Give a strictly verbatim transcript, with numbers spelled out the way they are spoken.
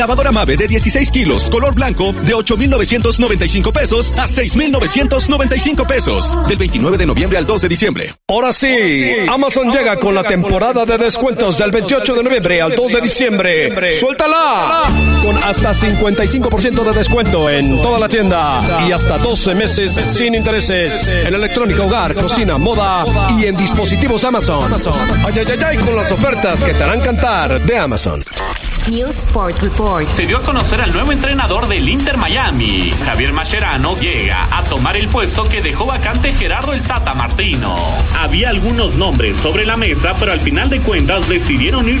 Lavadora Mave de dieciséis kilos, color blanco, de ocho mil novecientos noventa y cinco pesos a seis mil novecientos noventa y cinco pesos. Del veintinueve de noviembre al dos de diciembre. Ahora sí, Amazon llega con la temporada de descuentos del veintiocho de noviembre al dos de diciembre. ¡Suéltala! Con hasta cincuenta y cinco por ciento de descuento en toda la tienda y hasta doce meses sin intereses en electrónica, hogar, cocina, moda y en dispositivos Amazon. Ay, ay, ay, ay, con las ofertas que te harán cantar de Amazon. News Sport Report. Se dio a conocer al nuevo entrenador del Inter Miami. Javier Mascherano llega a tomar el puesto que dejó vacante Gerardo el Tata Martino. Había algunos nombres sobre la mesa, pero al final de cuentas decidieron ir